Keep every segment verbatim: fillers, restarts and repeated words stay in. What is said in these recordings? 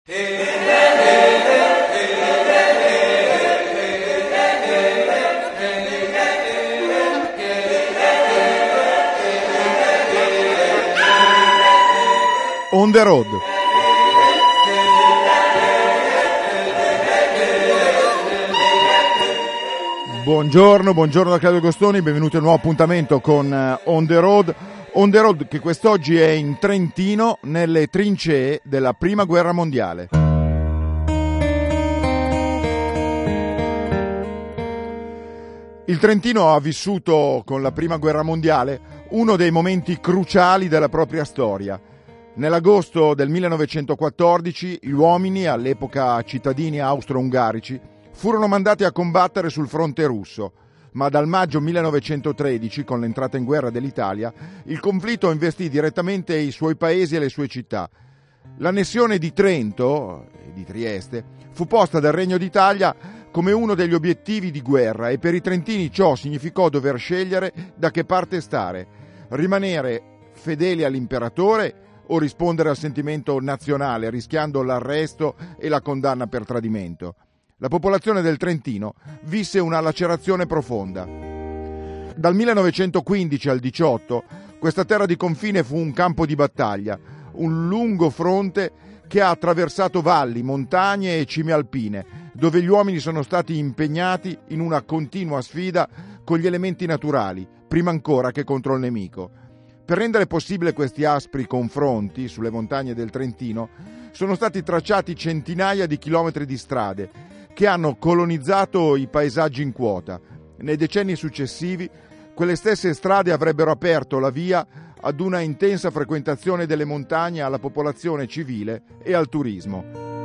On the road. Buongiorno, buongiorno da Claudio Gostoni, benvenuti a un nuovo appuntamento con On the road. On the road che quest'oggi è in Trentino, nelle trincee della Prima Guerra Mondiale. Il Trentino ha vissuto con la Prima Guerra Mondiale uno dei momenti cruciali della propria storia. Nell'agosto del millenovecentoquattordici gli uomini, all'epoca cittadini austro-ungarici, furono mandati a combattere sul fronte russo, ma dal maggio millenovecentotredici, con l'entrata in guerra dell'Italia, il conflitto investì direttamente i suoi paesi e le sue città. L'annessione di Trento e di Trieste fu posta dal Regno d'Italia come uno degli obiettivi di guerra e per i trentini ciò significò dover scegliere da che parte stare, rimanere fedeli all'imperatore o rispondere al sentimento nazionale rischiando l'arresto e la condanna per tradimento. La popolazione del Trentino visse una lacerazione profonda. Dal millenovecentoquindici al diciotto questa terra di confine fu un campo di battaglia, un lungo fronte che ha attraversato valli, montagne e cime alpine, dove gli uomini sono stati impegnati in una continua sfida con gli elementi naturali, prima ancora che contro il nemico. Per rendere possibile questi aspri confronti sulle montagne del Trentino sono stati tracciati centinaia di chilometri di strade che hanno colonizzato i paesaggi in quota. Nei decenni successivi quelle stesse strade avrebbero aperto la via ad una intensa frequentazione delle montagne alla popolazione civile e al turismo.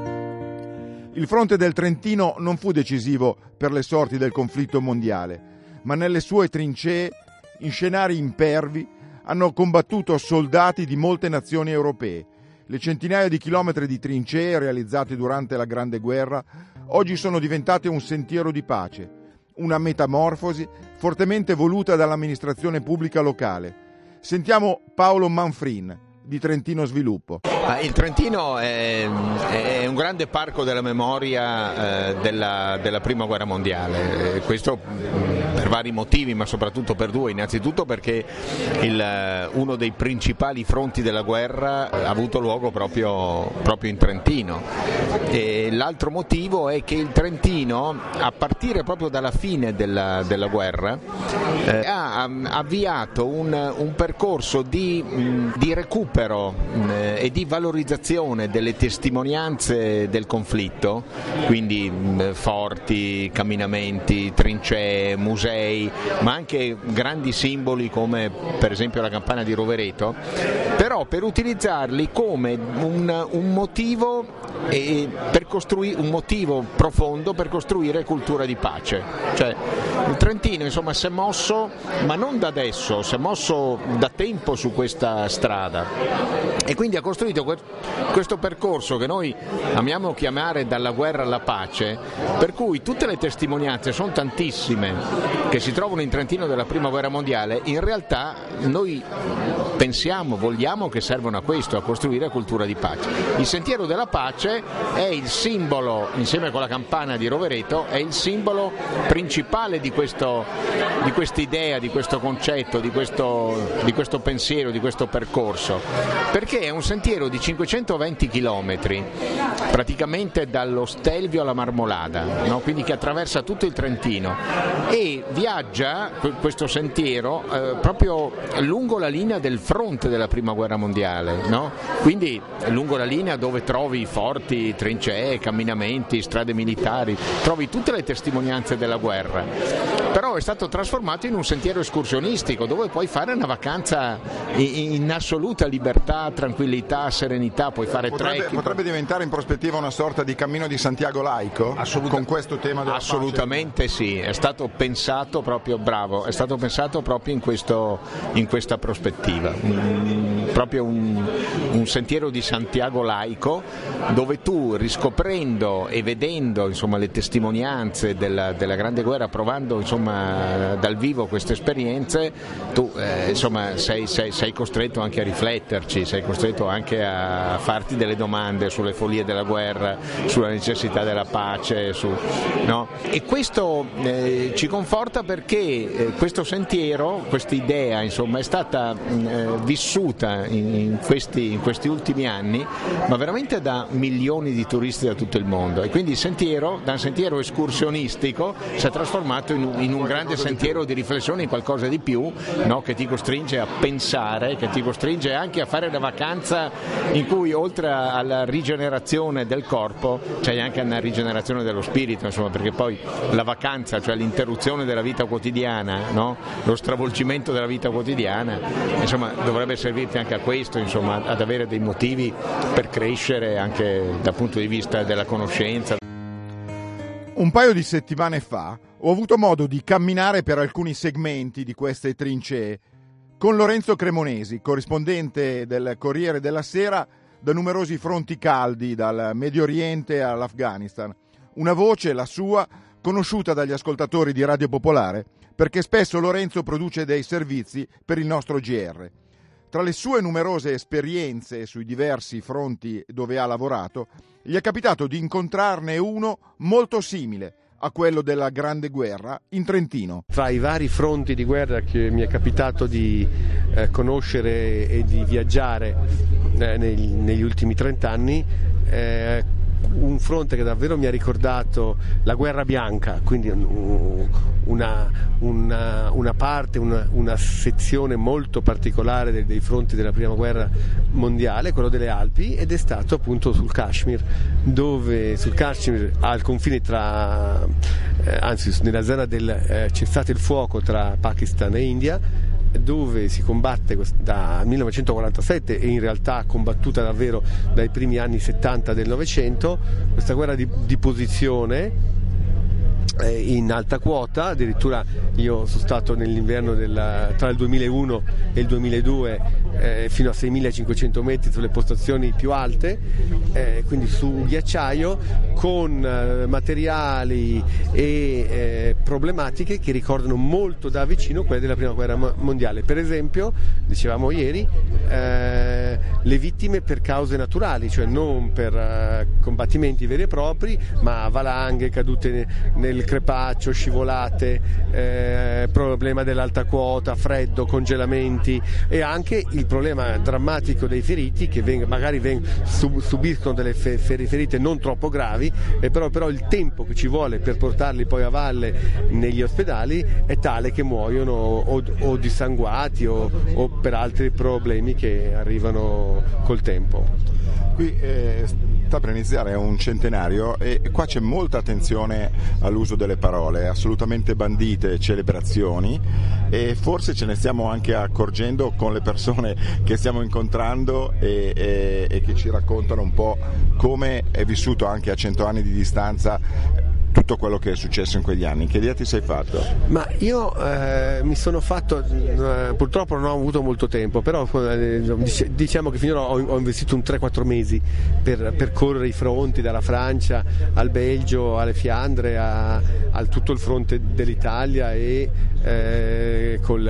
Il fronte del Trentino non fu decisivo per le sorti del conflitto mondiale, ma nelle sue trincee, in scenari impervi, hanno combattuto soldati di molte nazioni europee. Le centinaia di chilometri di trincee realizzate durante la Grande Guerra oggi sono diventate un sentiero di pace, una metamorfosi fortemente voluta dall'amministrazione pubblica locale. Sentiamo Paolo Manfrin di Trentino Sviluppo. Il Trentino è, è un grande parco della memoria eh, della, della Prima Guerra Mondiale, questo per vari motivi, ma soprattutto per due. Innanzitutto perché il, uno dei principali fronti della guerra ha avuto luogo proprio, proprio in Trentino, e l'altro motivo è che il Trentino, a partire proprio dalla fine della, della guerra, eh, ha avviato un, un percorso di, di recupero eh, e di valorizzazione delle testimonianze del conflitto, quindi mh, forti, camminamenti, trincee, musei, ma anche grandi simboli come per esempio la campana di Rovereto, però per utilizzarli come un, un motivo e per costruire un motivo profondo per costruire cultura di pace. Cioè il Trentino insomma si è mosso, ma non da adesso, si è mosso da tempo su questa strada e quindi ha costruito questo percorso che noi amiamo chiamare dalla guerra alla pace, per cui tutte le testimonianze, sono tantissime, che si trovano in Trentino della Prima Guerra Mondiale, in realtà noi pensiamo, vogliamo che servano a questo, a costruire cultura di pace. Il sentiero della pace è il simbolo, insieme con la campana di Rovereto, è il simbolo principale di questo, di questa idea, di questo concetto, di questo, di questo pensiero, di questo percorso, perché è un sentiero di cinquecentoventi chilometri, praticamente dallo Stelvio alla Marmolada, no? Quindi che attraversa tutto il Trentino e viaggia questo sentiero eh, proprio lungo la linea del fronte della Prima Guerra Mondiale, no? Quindi lungo la linea dove trovi forti, trincee, camminamenti, strade militari, trovi tutte le testimonianze della guerra, però è stato trasformato in un sentiero escursionistico dove puoi fare una vacanza in, in assoluta libertà, tranquillità, serenità, puoi fare potrebbe, trekking. Potrebbe diventare in prospettiva una sorta di cammino di Santiago laico? Assoluta, con questo tema della assolutamente pace? Sì, è stato pensato proprio, bravo, è stato pensato proprio in, questo, in questa prospettiva, mm, proprio un, un sentiero di Santiago laico dove tu, riscoprendo e vedendo insomma le testimonianze della, della Grande Guerra, provando insomma insomma dal vivo queste esperienze, tu eh, insomma sei, sei, sei costretto anche a rifletterci, sei costretto anche a farti delle domande sulle follie della guerra, sulla necessità della pace, su, no? E questo eh, ci conforta perché eh, questo sentiero, questa idea insomma è stata eh, vissuta in, in, questi, in questi ultimi anni, ma veramente da milioni di turisti da tutto il mondo, e quindi il sentiero, da un sentiero escursionistico, si è trasformato in un, in un grande sentiero di riflessione, in qualcosa di più, no? Che ti costringe a pensare, che ti costringe anche a fare una vacanza in cui oltre alla rigenerazione del corpo c'è anche una rigenerazione dello spirito, insomma, perché poi la vacanza, cioè l'interruzione della vita quotidiana, no? Lo stravolgimento della vita quotidiana, insomma, dovrebbe servirti anche a questo, insomma, ad avere dei motivi per crescere anche dal punto di vista della conoscenza. Un paio di settimane fa ho avuto modo di camminare per alcuni segmenti di queste trincee con Lorenzo Cremonesi, corrispondente del Corriere della Sera da numerosi fronti caldi, dal Medio Oriente all'Afghanistan. Una voce, la sua, conosciuta dagli ascoltatori di Radio Popolare, perché spesso Lorenzo produce dei servizi per il nostro G R. Tra le sue numerose esperienze sui diversi fronti dove ha lavorato, gli è capitato di incontrarne uno molto simile a quello della Grande Guerra in Trentino. Tra i vari fronti di guerra che mi è capitato di eh, conoscere e di viaggiare eh, negli, negli ultimi trent'anni, eh, un fronte che davvero mi ha ricordato la guerra bianca, quindi una, una, una parte, una, una sezione molto particolare dei, dei fronti della prima guerra mondiale, quello delle Alpi, ed è stato appunto sul Kashmir, dove sul Kashmir al confine tra, eh, anzi nella zona del eh, cessate il fuoco tra Pakistan e India, dove si combatte dal millenovecentoquarantasette e in realtà combattuta davvero dai primi anni settanta del Novecento, questa guerra di, di posizione in alta quota. Addirittura io sono stato nell'inverno del, tra il duemilauno e il duemiladue eh, fino a seimilacinquecento metri sulle postazioni più alte, eh, quindi su ghiacciaio, con eh, materiali e eh, problematiche che ricordano molto da vicino quelle della prima guerra mondiale. Per esempio, dicevamo ieri, eh, le vittime per cause naturali, cioè non per eh, combattimenti veri e propri, ma valanghe, cadute nel crepaccio, scivolate, eh, problema dell'alta quota, freddo, congelamenti, e anche il problema drammatico dei feriti che veng- magari veng- sub- subiscono delle fe- ferite non troppo gravi, e però, però il tempo che ci vuole per portarli poi a valle negli ospedali è tale che muoiono o, o dissanguati o, o per altri problemi che arrivano col tempo. Qui eh, sta per iniziare un centenario e qua c'è molta attenzione all'uso delle parole, assolutamente bandite celebrazioni, e forse ce ne stiamo anche accorgendo con le persone che stiamo incontrando e, e, e che ci raccontano un po' come è vissuto anche a cento anni di distanza tutto quello che è successo in quegli anni. Che idea ti sei fatto? Ma io eh, mi sono fatto, eh, purtroppo non ho avuto molto tempo, però eh, diciamo che finora ho, ho investito un tre quattro mesi per percorrere i fronti, dalla Francia al Belgio, alle Fiandre, a, a tutto il fronte dell'Italia e eh, col,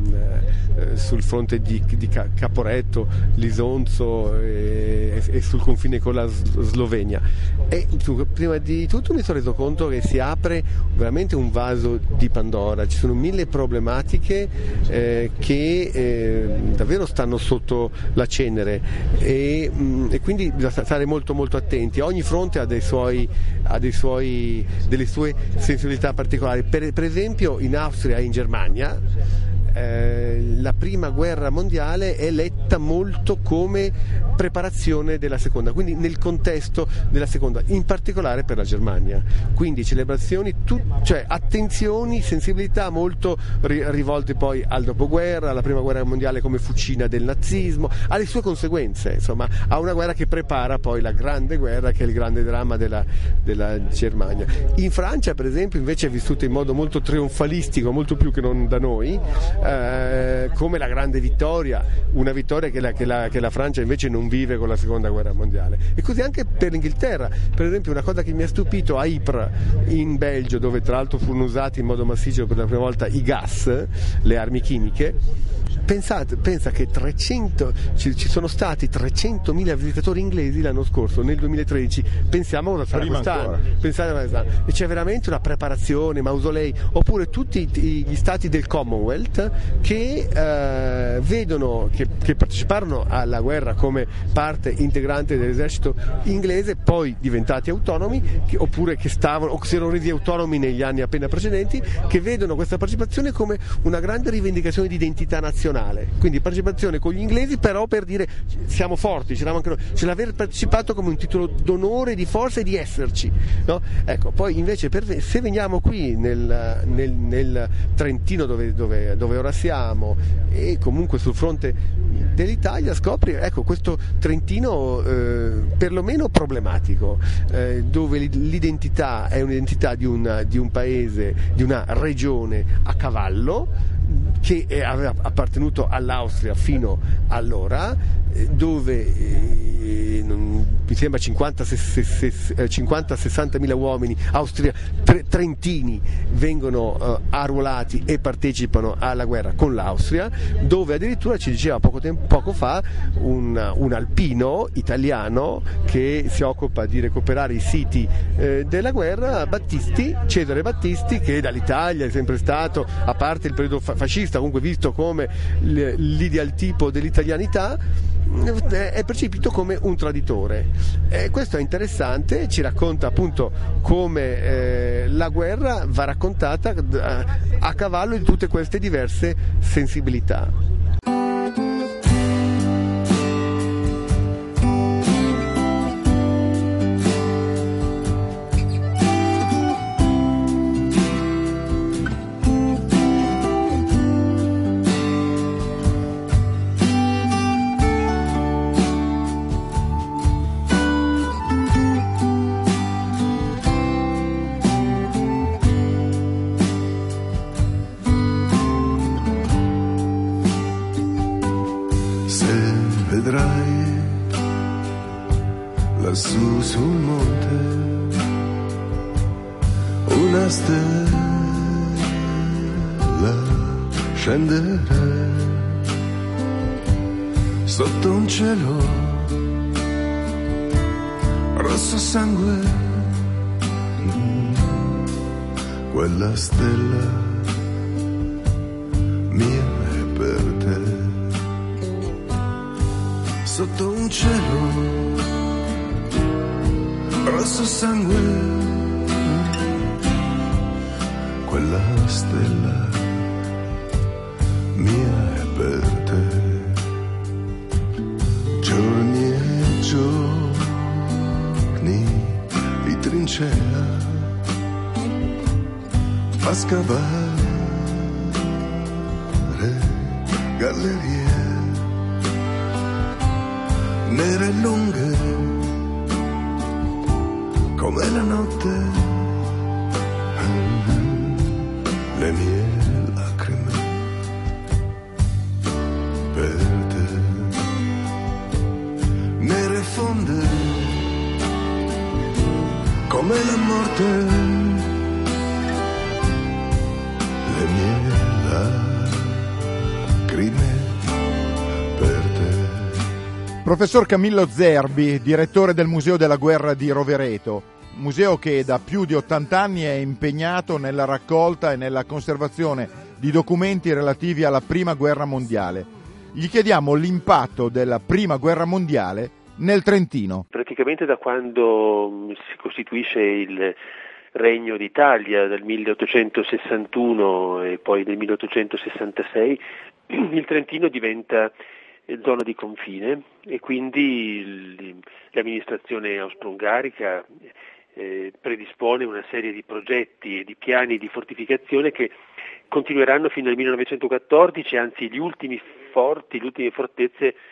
eh, sul fronte di, di Caporetto, Lisonzo e, e sul confine con la Slovenia. E tu, prima di tutto mi sono reso conto che si apre veramente un vaso di Pandora, ci sono mille problematiche eh, che eh, davvero stanno sotto la cenere e, mh, e quindi bisogna stare molto molto attenti. Ogni fronte ha, dei suoi, ha dei suoi, delle sue sensibilità particolari. Per, per esempio in Austria e in Germania Eh, la prima guerra mondiale è letta molto come preparazione della seconda, quindi nel contesto della seconda, in particolare per la Germania, quindi celebrazioni, tu, cioè attenzioni, sensibilità molto ri- rivolte poi al dopoguerra, alla prima guerra mondiale come fucina del nazismo, alle sue conseguenze, insomma a una guerra che prepara poi la grande guerra che è il grande dramma della, della Germania. In Francia per esempio invece è vissuta in modo molto trionfalistico, molto più che non da noi, eh, come la grande vittoria, una vittoria che la, che, la, che la Francia invece non vive con la seconda guerra mondiale. E così anche per l'Inghilterra. Per esempio, una cosa che mi ha stupito a Ypres in Belgio, dove tra l'altro furono usati in modo massiccio per la prima volta i gas, le armi chimiche. Pensate, pensa che trecento, ci, ci sono stati trecentomila visitatori inglesi l'anno scorso, nel duemilatredici, pensiamo cosa sarà quest'anno, pensate, e c'è veramente una preparazione, mausolei, oppure tutti gli stati del Commonwealth che eh, vedono, che, che parteciparono alla guerra come parte integrante dell'esercito inglese, poi diventati autonomi, che, oppure che stavano o che si erano resi autonomi negli anni appena precedenti, che vedono questa partecipazione come una grande rivendicazione di identità nazionale. Quindi partecipazione con gli inglesi, però per dire siamo forti, c'eravamo anche noi, cioè l'aver partecipato come un titolo d'onore, di forza e di esserci, no? Ecco, poi invece per, se veniamo qui nel, nel, nel Trentino dove, dove, dove ora siamo, e comunque sul fronte dell'Italia, scopri ecco questo Trentino eh, perlomeno problematico, eh, dove l'identità è un'identità di, una, di un paese, di una regione a cavallo, che aveva appartenuto all'Austria fino allora, dove eh, non, mi sembra cinquanta sessanta mila uomini austria, tre, trentini vengono eh, arruolati e partecipano alla guerra con l'Austria, dove addirittura ci diceva poco, tempo, poco fa un, un alpino italiano che si occupa di recuperare i siti eh, della guerra, Battisti, Cesare Battisti, che dall'Italia è sempre stato, a parte il periodo fa- fascista, comunque visto come l'ideal tipo dell'italianità, è percepito come un traditore. E questo è interessante, ci racconta appunto come eh, la guerra va raccontata a, a cavallo di tutte queste diverse sensibilità. Lassù sul monte una stella scendere sotto un cielo rosso sangue, quella stella mia è per te, sotto un cielo rosso sangue, quella stella mia è per te. Giorni e giorni di trincea fa scavare gallerie nere e lunghe come la notte, le mie lacrime per te, nere fonde come la morte, le mie lacrime per te. Professor Camillo Zerbi, direttore del Museo della Guerra di Rovereto, museo che da più di ottanta anni è impegnato nella raccolta e nella conservazione di documenti relativi alla Prima Guerra Mondiale. Gli chiediamo l'impatto della Prima Guerra Mondiale nel Trentino. Praticamente da quando si costituisce il Regno d'Italia dal milleottocentosessantuno e poi nel milleottocentosessantasei, il Trentino diventa zona di confine e quindi l'amministrazione austro-ungarica Eh, predispone una serie di progetti e di piani di fortificazione che continueranno fino al millenovecentoquattordici, anzi gli ultimi forti, le ultime fortezze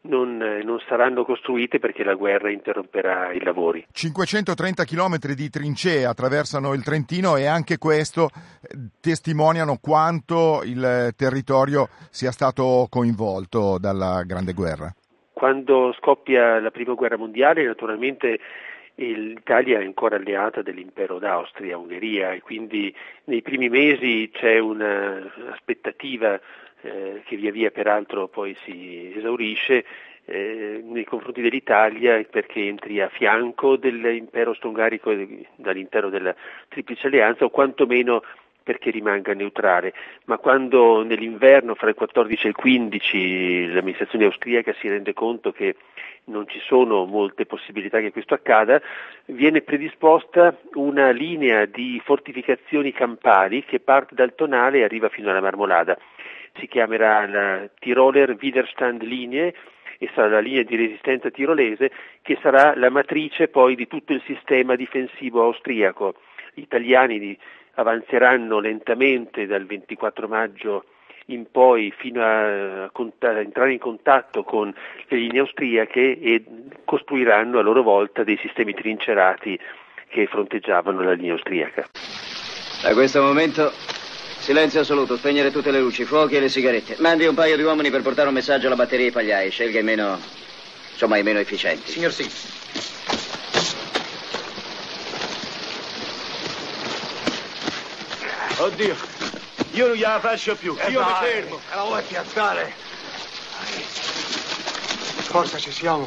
non, non saranno costruite perché la guerra interromperà i lavori. cinquecentotrenta chilometri di trincee attraversano il Trentino e anche questo testimoniano quanto il territorio sia stato coinvolto dalla Grande Guerra. Quando scoppia la Prima Guerra Mondiale, naturalmente l'Italia è ancora alleata dell'impero d'Austria-Ungheria e quindi nei primi mesi c'è un'aspettativa eh, che via via peraltro poi si esaurisce eh, nei confronti dell'Italia perché entri a fianco dell'impero austro-ungarico dall'interno della Triplice Alleanza o quantomeno perché rimanga neutrale, ma quando nell'inverno fra il quattordici e il quindici l'amministrazione austriaca si rende conto che non ci sono molte possibilità che questo accada, viene predisposta una linea di fortificazioni campali che parte dal Tonale e arriva fino alla Marmolada. Si chiamerà la Tiroler Widerstand Linie e sarà la linea di resistenza tirolese che sarà la matrice poi di tutto il sistema difensivo austriaco. Gli italiani di avanzeranno lentamente dal ventiquattro maggio in poi fino a, a entrare in contatto con le linee austriache e costruiranno a loro volta dei sistemi trincerati che fronteggiavano la linea austriaca. Da questo momento silenzio assoluto, spegnere tutte le luci, fuochi e le sigarette. Mandi un paio di uomini per portare un messaggio alla batteria e ai pagliai, scelga i meno, insomma i meno efficienti. Signor sì. Oddio, io non gliela faccio più, eh io dai, mi fermo. Me la vuoi piazzare? Forza ci siamo.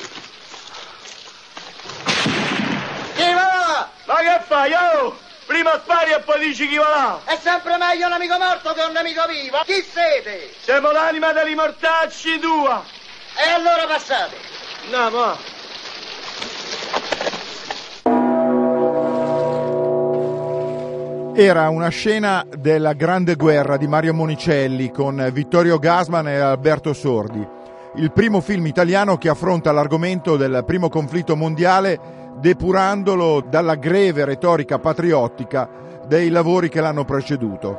Chi va là? Ma che fai, oh? Prima spari e poi dici chi va là. È sempre meglio un amico morto che un nemico vivo. Chi siete? Siamo l'anima degli mortacci tua. E allora passate. No, ma... Era una scena della Grande Guerra di Mario Monicelli con Vittorio Gassman e Alberto Sordi, il primo film italiano che affronta l'argomento del primo conflitto mondiale depurandolo dalla greve retorica patriottica dei lavori che l'hanno preceduto.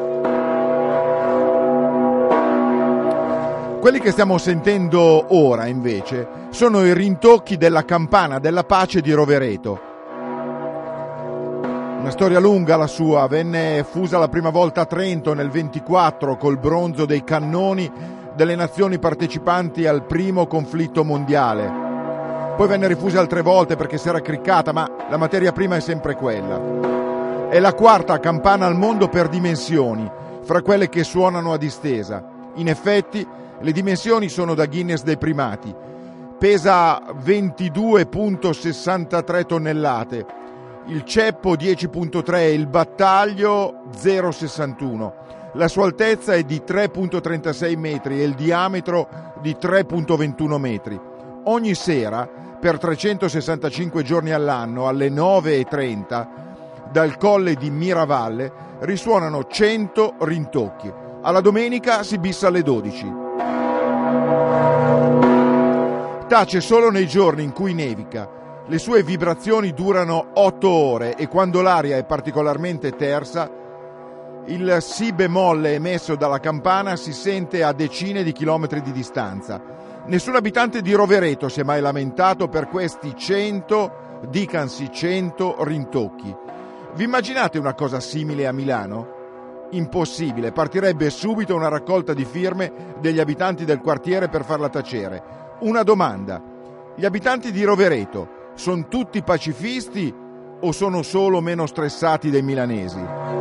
Quelli che stiamo sentendo ora, invece, sono i rintocchi della campana della pace di Rovereto. Una storia lunga la sua, venne fusa la prima volta a Trento nel ventiquattro col bronzo dei cannoni delle nazioni partecipanti al primo conflitto mondiale. Poi venne rifusa altre volte perché si era criccata, ma la materia prima è sempre quella. È la quarta campana al mondo per dimensioni, fra quelle che suonano a distesa. In effetti, le dimensioni sono da Guinness dei primati. Pesa ventidue virgola sessantatré tonnellate. Il ceppo dieci virgola tre e il battaglio zero virgola sessantuno. La sua altezza è di tre virgola trentasei metri e il diametro di tre virgola ventuno metri. Ogni sera, per trecentosessantacinque giorni all'anno, alle nove e trenta, dal colle di Miravalle, risuonano cento rintocchi. Alla domenica si bissa alle dodici. Tace solo nei giorni in cui nevica. Le sue vibrazioni durano otto ore e quando l'aria è particolarmente tersa, il si bemolle emesso dalla campana si sente a decine di chilometri di distanza. Nessun abitante di Rovereto si è mai lamentato per questi cento, dicansi cento rintocchi. Vi immaginate una cosa simile a Milano? Impossibile, partirebbe subito una raccolta di firme degli abitanti del quartiere per farla tacere. Una domanda: gli abitanti di Rovereto sono tutti pacifisti o sono solo meno stressati dei milanesi?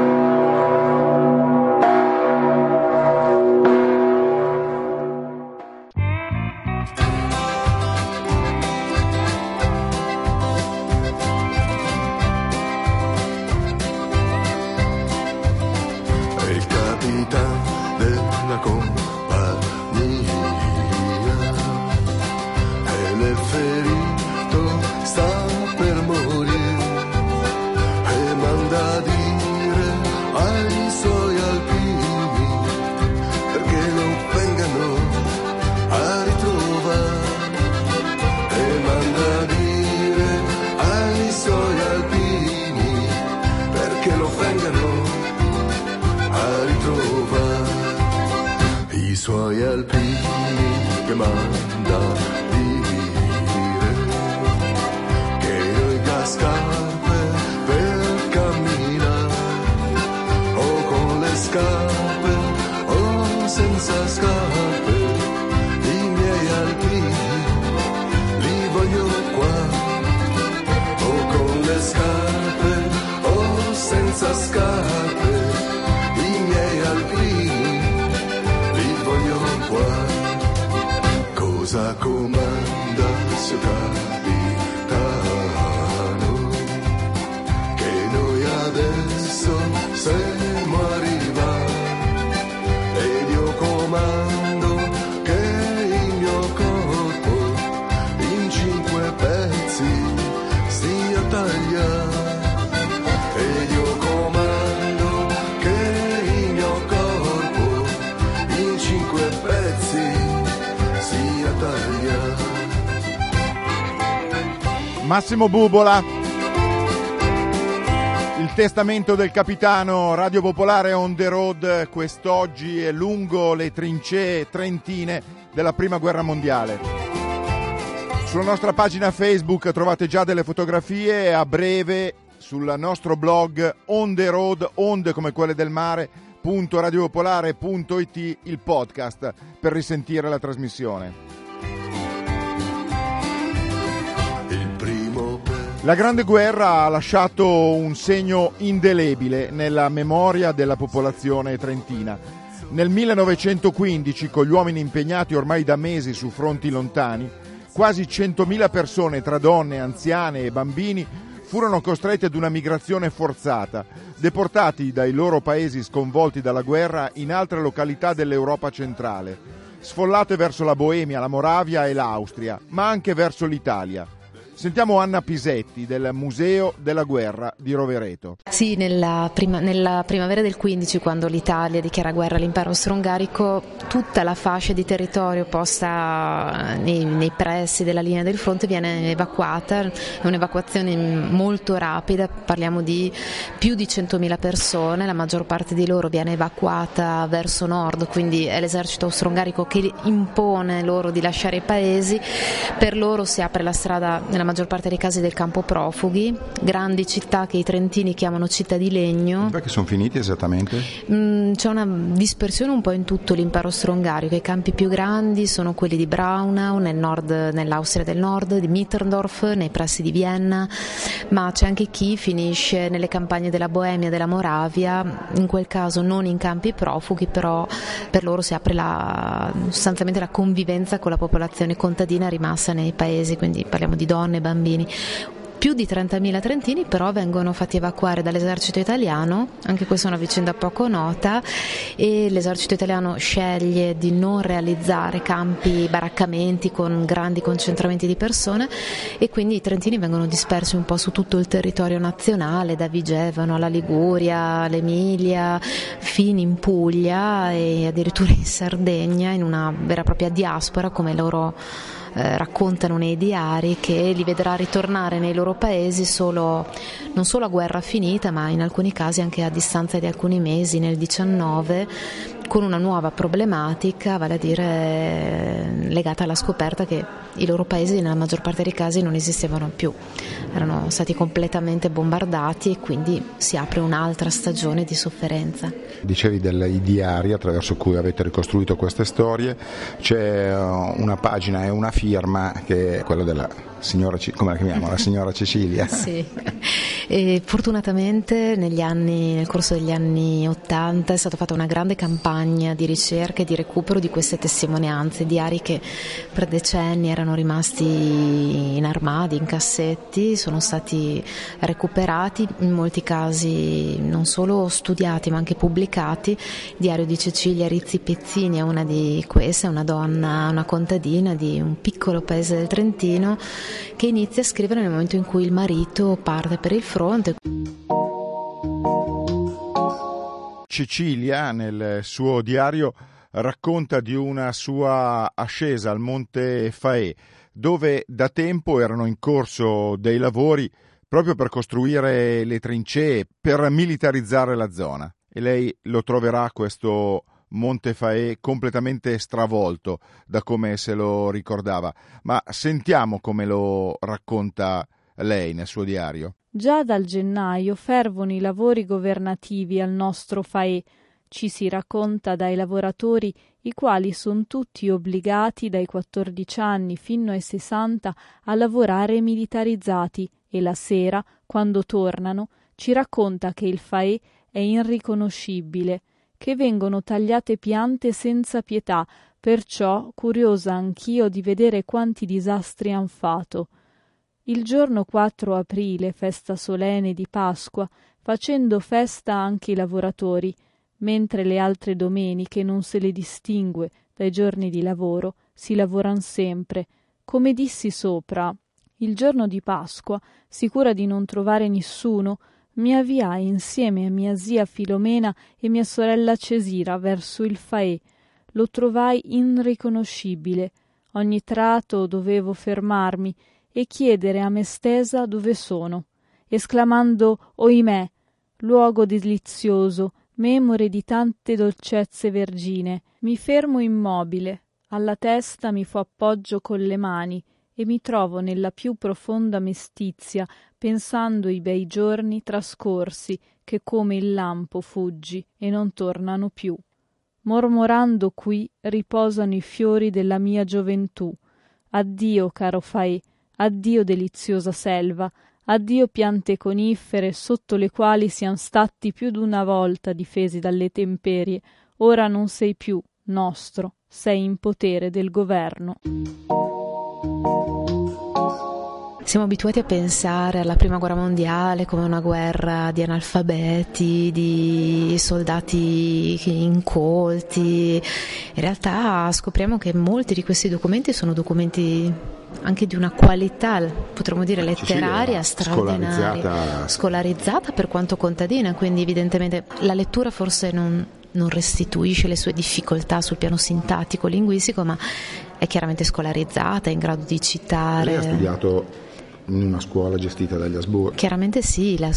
È il capitano della compagnia e l'è ferito, sta per morire e manda a dire ai suoi alpini perché lo vengano a ritrovare e manda a dire ai suoi alpini perché lo vengano a ritrovare. I suoi alpini che manda dire che noi cascarpe per camminare o con le scarpe o senza scarpe, i miei alpini li voglio qua, o con le scarpe o senza scarpe, i miei alpini li voglio qua. Cosa comanda sto capitano, che noi adesso siamo arrivati, ed io comando che il mio corpo in cinque pezzi sia tagliato, ed io comando che il mio corpo in cinque pezzi sia tagliato. Massimo Bubola, il testamento del capitano, Radio Popolare on the road quest'oggi è lungo le trincee trentine della Prima Guerra Mondiale. Sulla nostra pagina Facebook trovate già delle fotografie e a breve sul nostro blog On the Road, onde come quelle del mare, punto radiopopolare punto it, il podcast per risentire la trasmissione. La Grande Guerra ha lasciato un segno indelebile nella memoria della popolazione trentina. Nel millenovecentoquindici, con gli uomini impegnati ormai da mesi su fronti lontani, quasi centomila persone tra donne, anziane e bambini furono costretti ad una migrazione forzata, deportati dai loro paesi sconvolti dalla guerra in altre località dell'Europa centrale, sfollate verso la Boemia, la Moravia e l'Austria, ma anche verso l'Italia. Sentiamo Anna Pisetti del Museo della Guerra di Rovereto. Sì, nella, prima, nella primavera del quindici, quando l'Italia dichiara guerra all'impero austro-ungarico, tutta la fascia di territorio posta nei, nei pressi della linea del fronte viene evacuata. È un'evacuazione molto rapida, parliamo di più di centomila persone, la maggior parte di loro viene evacuata verso nord, quindi è l'esercito austro-ungarico che impone loro di lasciare i paesi. Per loro si apre la strada nella maggior parte dei casi del campo profughi, grandi città che i trentini chiamano città di legno. Perché sono finiti esattamente? Mm, c'è una dispersione un po' in tutto l'impero austro-ungarico. I campi più grandi sono quelli di Braunau nel nord, nell'Austria del Nord, di Mitterndorf nei pressi di Vienna, ma c'è anche chi finisce nelle campagne della Boemia, della Moravia, in quel caso non in campi profughi, però per loro si apre la, sostanzialmente la convivenza con la popolazione contadina rimasta nei paesi, quindi parliamo di donne, bambini. Più di trentamila trentini però vengono fatti evacuare dall'esercito italiano, anche questa è una vicenda poco nota, e l'esercito italiano sceglie di non realizzare campi, baraccamenti con grandi concentramenti di persone, e quindi i trentini vengono dispersi un po' su tutto il territorio nazionale, da Vigevano alla Liguria, all'Emilia, fino in Puglia e addirittura in Sardegna, in una vera e propria diaspora, come loro Eh, raccontano nei diari, che li vedrà ritornare nei loro paesi solo, non solo a guerra finita, ma in alcuni casi anche a distanza di alcuni mesi, nel diciannove, con una nuova problematica, vale a dire legata alla scoperta che i loro paesi nella maggior parte dei casi non esistevano più, erano stati completamente bombardati, e quindi si apre un'altra stagione di sofferenza. Dicevi dei diari attraverso cui avete ricostruito queste storie, c'è una pagina e una firma che è quella della signora, come la chiamiamo, la signora Cecilia. Sì, e fortunatamente negli anni, nel corso degli anni ottanta è stata fatta una grande campagna di ricerca e di recupero di queste testimonianze, diari che per decenni erano rimasti in armadi, in cassetti, sono stati recuperati, in molti casi non solo studiati ma anche pubblicati. Il diario di Cecilia Rizzi Pezzini è una di queste, è una donna, una contadina di un piccolo paese del Trentino, che inizia a scrivere nel momento in cui il marito parte per il fronte. Cecilia nel suo diario racconta di una sua ascesa al Monte Faè, dove da tempo erano in corso dei lavori proprio per costruire le trincee, per militarizzare la zona. E lei lo troverà questo Montefaè completamente stravolto da come se lo ricordava, ma sentiamo come lo racconta lei nel suo diario. Già dal gennaio fervono i lavori governativi al nostro Faè. Ci si racconta dai lavoratori, i quali sono tutti obbligati dai quattordici anni fino ai sessanta a lavorare militarizzati, e la sera, quando tornano, ci racconta che il Faè è irriconoscibile, che vengono tagliate piante senza pietà, perciò curiosa anch'io di vedere quanti disastri han fatto. Il giorno quattro aprile, festa solenne di Pasqua, facendo festa anche i lavoratori, mentre le altre domeniche non se le distingue dai giorni di lavoro, si lavoran sempre. Come dissi sopra, il giorno di Pasqua, sicura di non trovare nessuno, mi avviai insieme a mia zia Filomena e mia sorella Cesira verso il Faè. Lo trovai irriconoscibile. Ogni tratto dovevo fermarmi e chiedere a me stessa dove sono, esclamando «Oimè, luogo delizioso, memore di tante dolcezze vergine». Mi fermo immobile, alla testa mi fo appoggio con le mani e mi trovo nella più profonda mestizia, pensando i bei giorni trascorsi che come il lampo fuggi e non tornano più. Mormorando qui riposano i fiori della mia gioventù. Addio, caro Faè, addio deliziosa selva, addio piante conifere sotto le quali siam stati più d'una volta difesi dalle temperie. Ora non sei più nostro, sei in potere del governo. Siamo abituati a pensare alla Prima Guerra Mondiale come una guerra di analfabeti, di soldati incolti. In realtà scopriamo che molti di questi documenti sono documenti anche di una qualità, potremmo dire letteraria, sì, sì, straordinaria, scolarizzata. scolarizzata per quanto contadina, quindi evidentemente la lettura forse non, non restituisce le sue difficoltà sul piano sintattico, linguistico, ma è chiaramente scolarizzata, è in grado di citare. Lei ha studiato in una scuola gestita dagli Asburgi? Chiaramente sì, la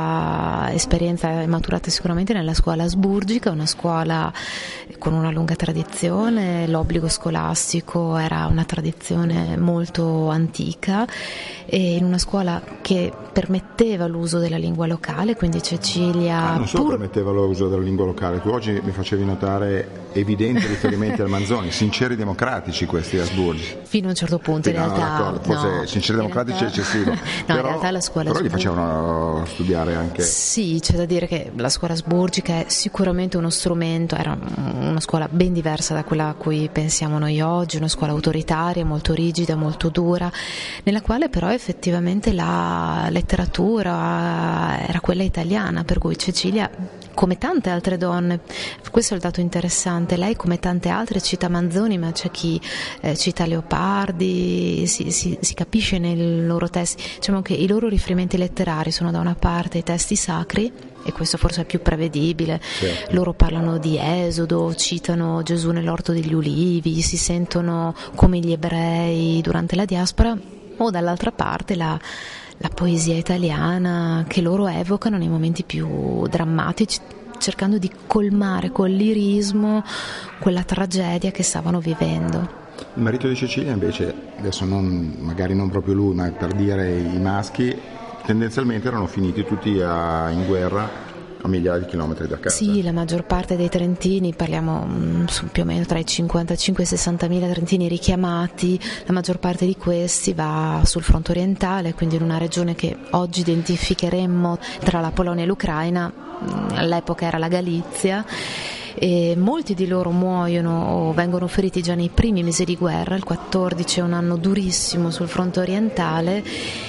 sua esperienza è maturata sicuramente nella scuola asburgica, una scuola con una lunga tradizione, l'obbligo scolastico era una tradizione molto antica e in una scuola che permetteva l'uso della lingua locale, quindi Cecilia... Ah, non solo pur... permetteva l'uso della lingua locale, tu oggi mi facevi notare evidenti riferimenti al Manzoni, sinceri democratici questi Asburgi. Fino a un certo punto, in no, realtà... No, forse no, sinceri democratici realtà... è eccessivo. no, però, in realtà la scuola però gli asburgica... facevano studiare anche... Sì, c'è da dire che la scuola asburgica è sicuramente uno strumento, era una scuola ben diversa da quella a cui pensiamo noi oggi, una scuola autoritaria, molto rigida, molto dura, nella quale però effettivamente la letteratura era quella italiana, per cui Cecilia, come tante altre donne, questo è il dato interessante, lei come tante altre cita Manzoni, ma c'è chi eh, cita Leopardi, si, si, si capisce nei loro testi, diciamo che i loro riferimenti letterari sono da una parte i testi sacri, e questo forse è più prevedibile, certo. Loro parlano di Esodo, citano Gesù nell'orto degli ulivi, si sentono come gli ebrei durante la diaspora, o dall'altra parte la la poesia italiana che loro evocano nei momenti più drammatici, cercando di colmare col lirismo quella tragedia che stavano vivendo. Il marito di Cecilia invece, adesso non, magari non proprio lui, ma per dire i maschi, tendenzialmente erano finiti tutti a, in guerra a migliaia di chilometri da casa. Sì, la maggior parte dei trentini, parliamo mh, su più o meno tra i cinquantacinque e i sessantamila trentini richiamati, la maggior parte di questi va sul fronte orientale, quindi in una regione che oggi identificheremmo tra la Polonia e l'Ucraina, mh, all'epoca era la Galizia, e molti di loro muoiono o vengono feriti già nei primi mesi di guerra. Il quattordici è un anno durissimo sul fronte orientale.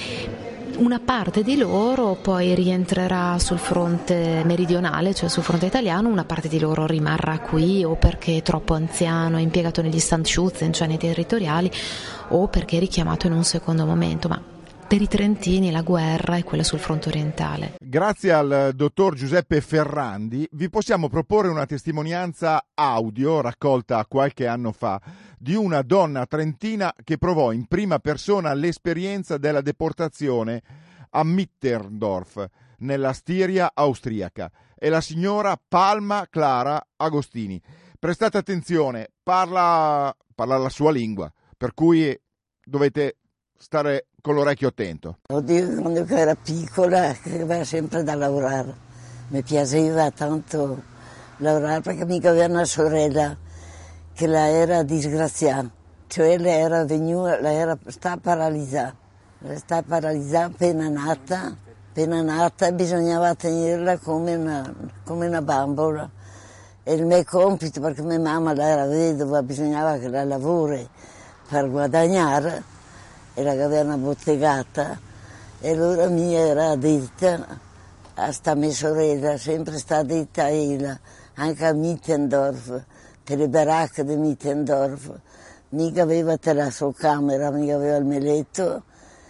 Una parte di loro poi rientrerà sul fronte meridionale, cioè sul fronte italiano, una parte di loro rimarrà qui o perché è troppo anziano, è impiegato negli Standschützen, cioè nei territoriali, o perché è richiamato in un secondo momento, ma per i trentini la guerra è quella sul fronte orientale. Grazie al dottor Giuseppe Ferrandi vi possiamo proporre una testimonianza audio raccolta qualche anno fa di una donna trentina che provò in prima persona l'esperienza della deportazione a Mitterdorf, nella Stiria austriaca. È la signora Palma Clara Agostini. prestate attenzione, parla, parla la sua lingua, per cui dovete stare con l'orecchio attento. Oddio, quando ero piccola, che aveva sempre da lavorare, mi piaceva tanto lavorare perché mica aveva una sorella che la era disgraziata, cioè lei era venuta, lei era sta paralizzata, sta paralizzata appena nata, appena nata e bisognava tenerla come una, come una bambola. E il mio compito, perché mia mamma la era vedova, bisognava che la lavori per guadagnare, e la aveva una bottegata, e allora mi era detta a sta mia sorella, sempre sta detta a ella, anche a Mittendorf, per le baracche di Mittendorf, mica aveva la sua camera, mica aveva il mio letto,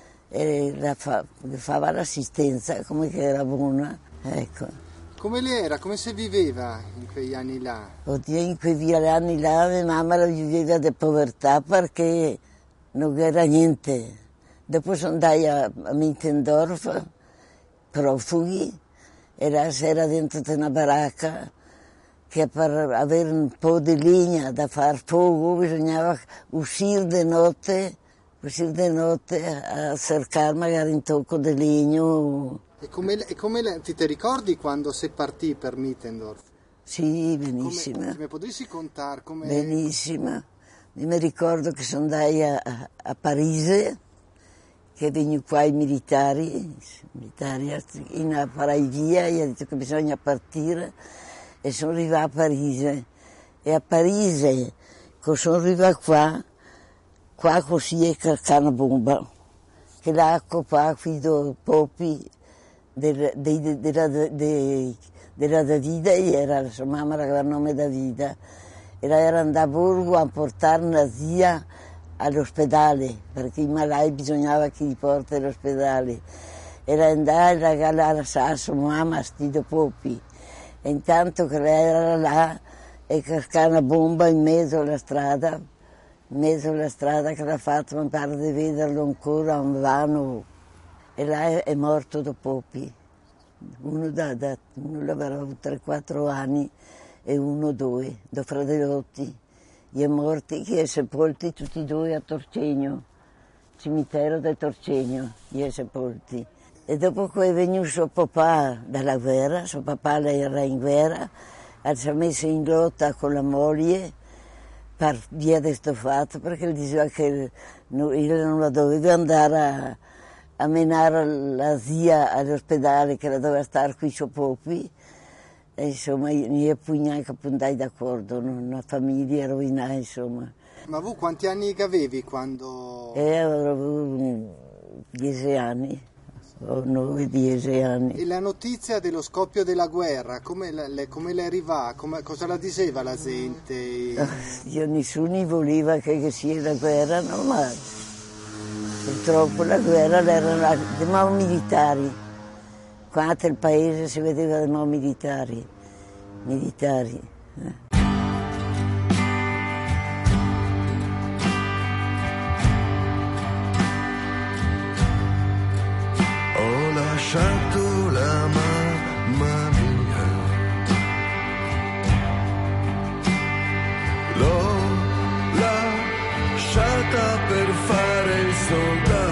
e la fa, fava l'assistenza, come che era buona, ecco. Come le era? Come si viveva in quegli anni là? Oddio, in quegli anni là mia mamma la viveva di povertà perché non era niente. Dopo sono andata a Mittendorf, profughi, e là si era dentro una baracca che per avere un po' di legna da far fuoco bisognava uscire di notte, uscire di notte a cercare magari un tocco di legno. E come, e come le, ti, ti ricordi quando sei partì per Mittendorf? Sì, benissimo. Come, come potresti contare? Come... Benissimo. Mi ricordo che sono andata a, a Parigi, che vengono qua i militari, i militari in a farai via, e ha detto che bisogna partire, e sono arrivata a Parigi. E a Parigi, quando sono arrivata qua, qua così è carcana bomba, che l'acqua qua, qui do popi, della, della, della, della Davida, e era la sua mamma che aveva il nome Davida, e lei era andata a Borgo a portare una zia all'ospedale, perché i malati bisognava che li porti all'ospedale. Era andata a la sua mamma a Stido Popi, e intanto che lei era là, e cascava una bomba in mezzo alla strada, in mezzo alla strada che l'ha fatto, mi pare di vederlo ancora, un vano. E là è morto da Popi, uno, da, da, uno aveva tre quattro anni e uno due, da fratellotti. Gli è morti, che è sepolti tutti e due a Torcegno, cimitero del Torcegno, gli è sepolti. E dopo che è venuto suo papà dalla guerra, suo papà era in guerra, si è messo in lotta con la moglie per via di questo fatto, perché diceva che io non la dovevo andare a a menare la zia all'ospedale che la doveva stare qui su Popi, e insomma io poi neanche andai d'accordo, una famiglia rovinata, insomma. Ma tu quanti anni avevi quando... Eh, avevo dieci anni, o nove, dieci anni. E la notizia dello scoppio della guerra, come le, come le arrivava, come, cosa la diceva la gente? Io nessuno voleva che, che sia la guerra, no, ma... Purtroppo la guerra era dei mao militari, qua nel paese si vedeva dei mao militari, militari. Eh. Ho lasciato la mamma mia, l'ho lasciata per fare il soldato.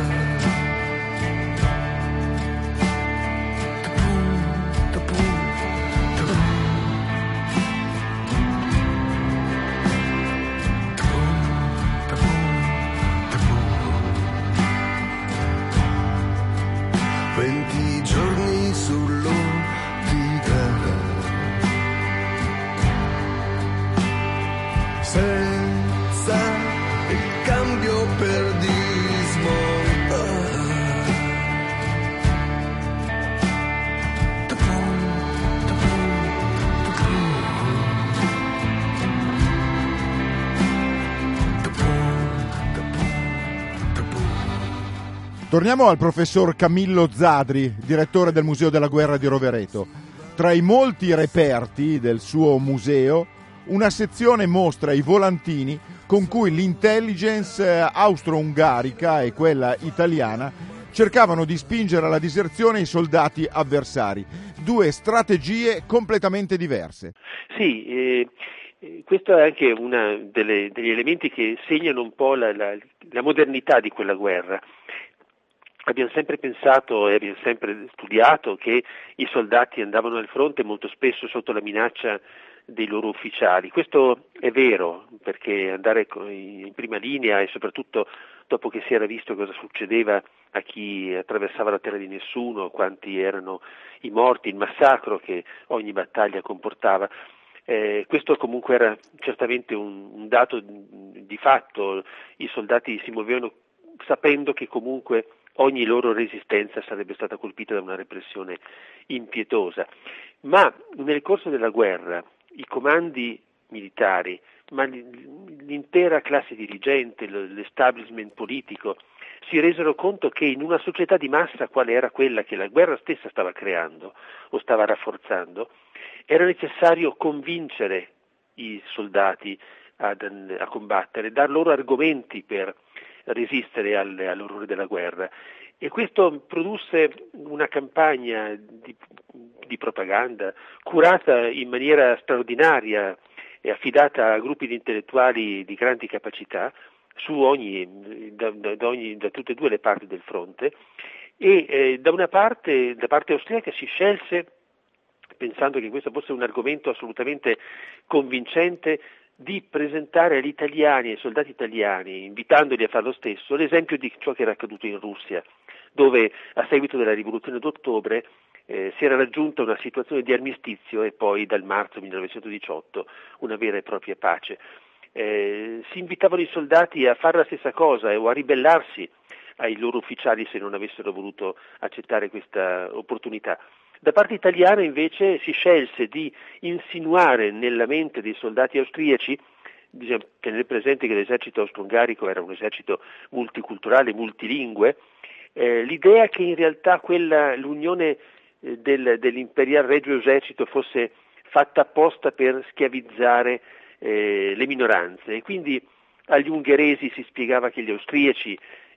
Venti giorni sull'Otica, senza il cambio per dismontare. Torniamo al professor Camillo Zadri, direttore del Museo della Guerra di Rovereto. Tra i molti reperti del suo museo, una sezione mostra i volantini con cui l'intelligence austro-ungarica e quella italiana cercavano di spingere alla diserzione i soldati avversari. Due strategie completamente diverse. Sì, eh, Eh, questo è anche uno degli elementi che segnano un po' la, la, la modernità di quella guerra. Abbiamo sempre pensato e abbiamo sempre studiato che i soldati andavano al fronte molto spesso sotto la minaccia dei loro ufficiali. Questo è vero, perché andare in prima linea, e soprattutto dopo che si era visto cosa succedeva a chi attraversava la terra di nessuno, quanti erano i morti, il massacro che ogni battaglia comportava, eh, questo comunque era certamente un, un dato di fatto. I soldati si muovevano sapendo che comunque ogni loro resistenza sarebbe stata colpita da una repressione impietosa. Ma nel corso della guerra i comandi militari, ma l'intera classe dirigente, l'establishment politico, si resero conto che in una società di massa quale era quella che la guerra stessa stava creando o stava rafforzando, era necessario convincere i soldati ad, a combattere, dar loro argomenti per resistere al, all'orrore della guerra. E questo produsse una campagna di, di propaganda curata in maniera straordinaria e affidata a gruppi di intellettuali di grandi capacità su ogni, da, da, da, ogni, da tutte e due le parti del fronte, e eh, da una parte, da parte austriaca si scelse, pensando che questo fosse un argomento assolutamente convincente, di presentare agli italiani, ai soldati italiani, invitandoli a fare lo stesso, l'esempio di ciò che era accaduto in Russia, dove a seguito della rivoluzione d'ottobre eh, si era raggiunta una situazione di armistizio e poi dal marzo millenovecentodiciotto una vera e propria pace. Eh, si invitavano i soldati a fare la stessa cosa o a ribellarsi ai loro ufficiali se non avessero voluto accettare questa opportunità. Da parte italiana invece si scelse di insinuare nella mente dei soldati austriaci, bisogna tenere presente che l'esercito austro-ungarico era un esercito multiculturale, multilingue, eh, l'idea che in realtà quella, l'unione eh, del, dell'imperial regio esercito fosse fatta apposta per schiavizzare eh, le minoranze, e quindi agli ungheresi si spiegava che gli austriaci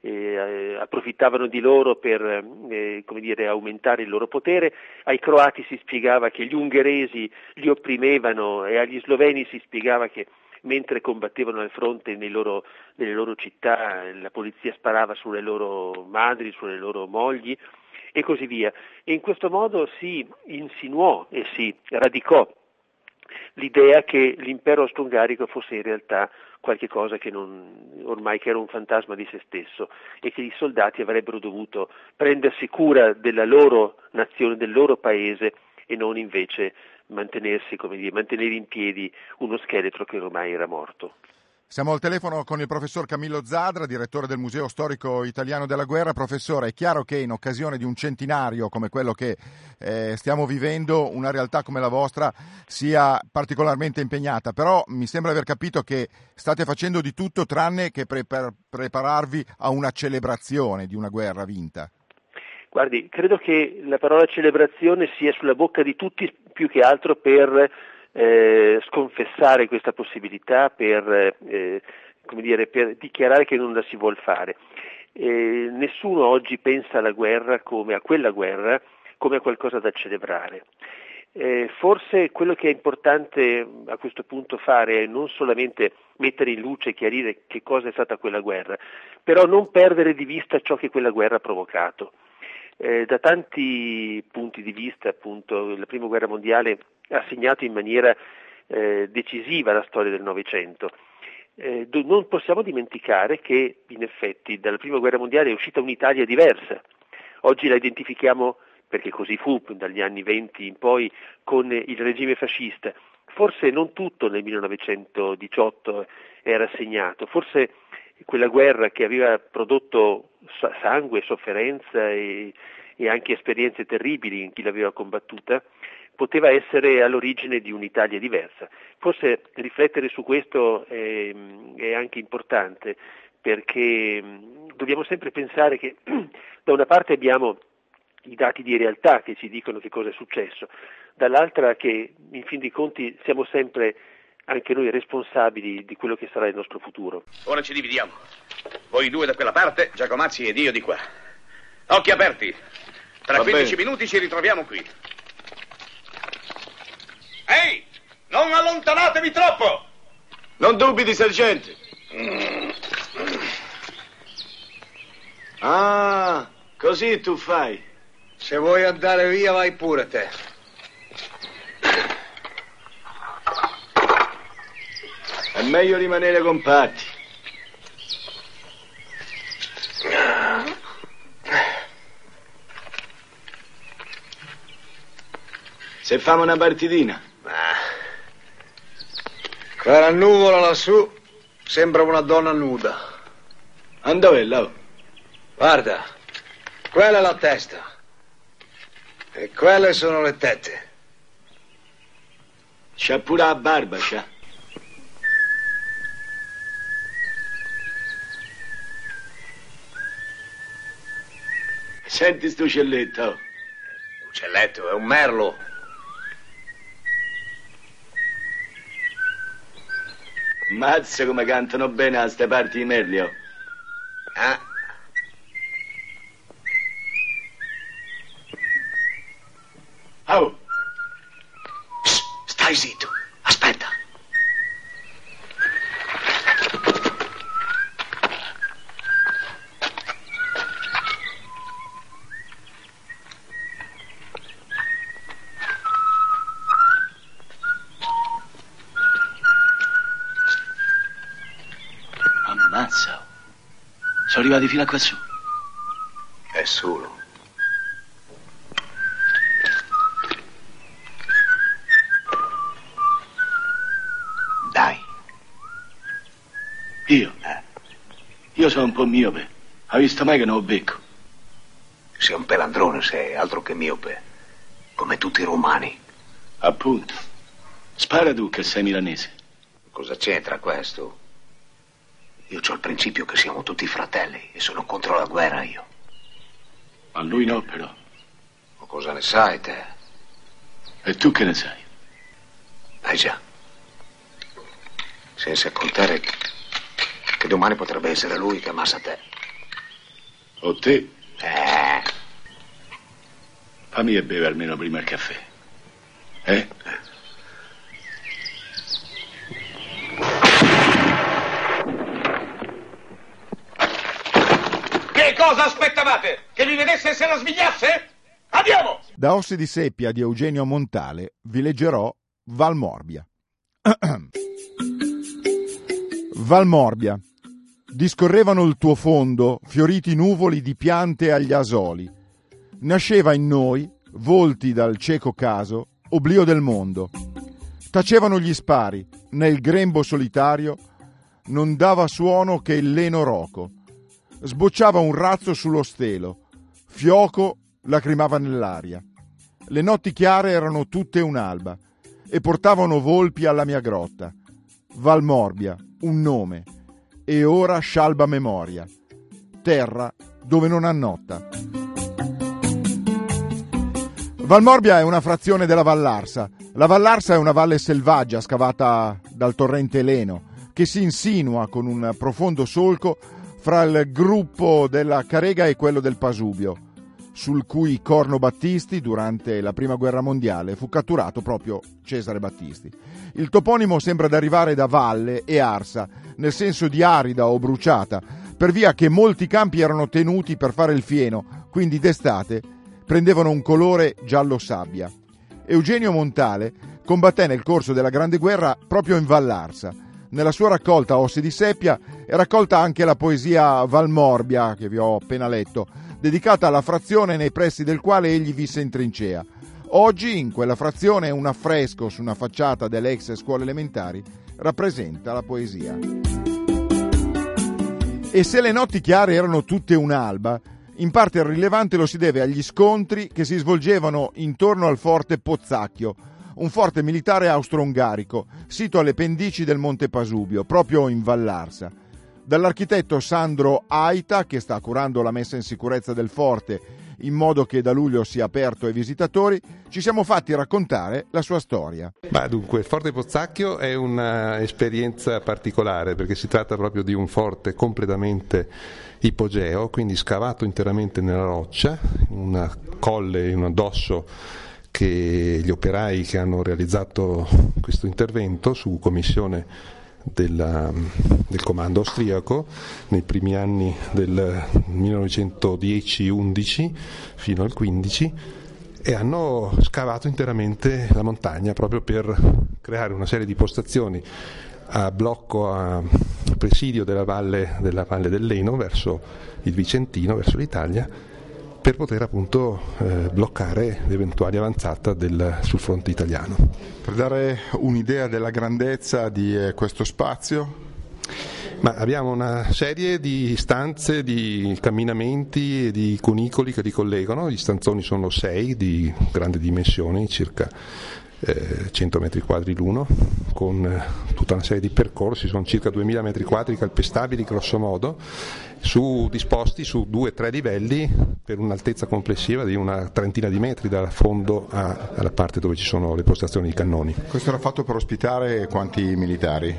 Eh, approfittavano di loro per eh, come dire, aumentare il loro potere, ai croati si spiegava che gli ungheresi li opprimevano, e agli sloveni si spiegava che mentre combattevano al fronte nei loro, nelle loro città la polizia sparava sulle loro madri, sulle loro mogli e così via. E in questo modo si insinuò e si radicò l'idea che l'impero austro-ungarico fosse in realtà qualche cosa che non, ormai che era un fantasma di se stesso, e che i soldati avrebbero dovuto prendersi cura della loro nazione, del loro paese, e non invece mantenersi, come dire, mantenere in piedi uno scheletro che ormai era morto. Siamo al telefono con il professor Camillo Zadra, direttore del Museo Storico Italiano della Guerra. Professore, è chiaro che in occasione di un centenario come quello che eh, stiamo vivendo, una realtà come la vostra sia particolarmente impegnata, però mi sembra aver capito che state facendo di tutto tranne che pre- per prepararvi a una celebrazione di una guerra vinta. Guardi, credo che la parola celebrazione sia sulla bocca di tutti, più che altro per Eh, sconfessare questa possibilità, per, eh, come dire, per dichiarare che non la si vuol fare. Eh, nessuno oggi pensa alla guerra come a quella guerra come a qualcosa da celebrare. Eh, forse quello che è importante a questo punto fare è non solamente mettere in luce e chiarire che cosa è stata quella guerra, però non perdere di vista ciò che quella guerra ha provocato. Eh, da tanti punti di vista, appunto, la prima guerra mondiale ha segnato in maniera eh, decisiva la storia del Novecento. Eh, non possiamo dimenticare che in effetti dalla prima guerra mondiale è uscita un'Italia diversa. Oggi la identifichiamo, perché così fu dagli anni venti in poi, con il regime fascista. Forse non tutto nel millenovecentodiciotto era segnato, forse quella guerra che aveva prodotto sangue, sofferenza e, e anche esperienze terribili in chi l'aveva combattuta, poteva essere all'origine di un'Italia diversa. Forse riflettere su questo è, è anche importante, perché dobbiamo sempre pensare che da una parte abbiamo i dati di realtà che ci dicono che cosa è successo, dall'altra che in fin dei conti siamo sempre anche noi responsabili di quello che sarà il nostro futuro. Ora ci dividiamo. Voi due da quella parte, Giacomazzi ed io di qua. Occhi aperti. Tra Va quindici bene. Minuti ci ritroviamo qui. Ehi! Non allontanatevi troppo! Non dubiti, sergente. Ah, così tu fai. Se vuoi andare via, vai pure te. È meglio rimanere compatti. Se famo una partitina. Quella nuvola lassù sembra una donna nuda. Dov'è là? Guarda, quella è la testa. E quelle sono le tette. C'ha pure la barba, c'ha. Senti sto uccelletto. Oh. Uccelletto, è un merlo. Mazza come cantano bene a ste parti di merli, oh. Ah. Oh. Shh, stai zitto, aspetta. Ammazza. Sono arrivati fino a quassù. È solo. Dai. Io? Eh. Io sono un po' miope. Hai visto mai che non ho becco? Sei un pelandrone, sei altro che miope. Come tutti i romani. Appunto. Spara tu che sei milanese. Cosa c'entra questo? Io c'ho il principio che siamo tutti fratelli e sono contro la guerra io. Ma lui no, però. Ma cosa ne sai te? E tu che ne sai? Eh già. Senza contare che domani potrebbe essere lui che ammazza te. O te? Eh. Fammi e bere almeno prima il caffè. Eh? Che cosa aspettavate? Che vi vedesse e se la svigliasse? Andiamo! Da Ossi di Seppia di Eugenio Montale vi leggerò Valmorbia. Valmorbia. Discorrevano il tuo fondo fioriti nuvoli di piante agli asoli. Nasceva in noi, volti dal cieco caso, oblio del mondo. Tacevano gli spari, nel grembo solitario non dava suono che il leno roco. Sbocciava un razzo sullo stelo, fioco lacrimava nell'aria. Le notti chiare erano tutte un'alba e portavano volpi alla mia grotta. Valmorbia, un nome, e ora scialba memoria, terra dove non annotta. Valmorbia è una frazione della Vallarsa. La Vallarsa è una valle selvaggia scavata dal torrente Leno, che si insinua con un profondo solco fra il gruppo della Carega e quello del Pasubio, sul cui corno Battisti durante la prima guerra mondiale fu catturato proprio Cesare Battisti. Il toponimo sembra d'arrivare da valle e arsa, nel senso di arida o bruciata, per via che molti campi erano tenuti per fare il fieno, quindi d'estate prendevano un colore giallo sabbia. Eugenio Montale combatté nel corso della Grande Guerra proprio in Vallarsa. Nella sua raccolta Ossi di Seppia è raccolta anche la poesia Valmorbia, che vi ho appena letto, dedicata alla frazione nei pressi del quale egli visse in trincea. Oggi in quella frazione un affresco su una facciata delle ex scuole elementari rappresenta la poesia. E se le notti chiare erano tutte un'alba, in parte il rilevante lo si deve agli scontri che si svolgevano intorno al forte Pozzacchio, un forte militare austro-ungarico, sito alle pendici del Monte Pasubio, proprio in Vallarsa. Dall'architetto Sandro Aita, che sta curando la messa in sicurezza del forte in modo che da luglio sia aperto ai visitatori, ci siamo fatti raccontare la sua storia. Ma dunque, il Forte Pozzacchio è un'esperienza particolare perché si tratta proprio di un forte completamente ipogeo, quindi scavato interamente nella roccia, una colle, un addosso che gli operai che hanno realizzato questo intervento su commissione della, del comando austriaco nei primi anni del millenovecentodieci undici fino al quindici, e hanno scavato interamente la montagna proprio per creare una serie di postazioni a blocco, a presidio della valle, della valle del Leno verso il Vicentino, verso l'Italia, per poter appunto eh, bloccare l'eventuale avanzata del, sul fronte italiano. Per dare un'idea della grandezza di eh, questo spazio? Ma abbiamo una serie di stanze, di camminamenti e di cunicoli che li collegano. Gli stanzoni sono sei di grandi dimensioni, circa eh, cento metri quadri l'uno, con eh, tutta una serie di percorsi, sono circa duemila metri quadri calpestabili grosso modo, su, disposti su due o tre livelli per un'altezza complessiva di una trentina di metri dal fondo a, alla parte dove ci sono le postazioni di cannoni. Questo era fatto per ospitare quanti militari?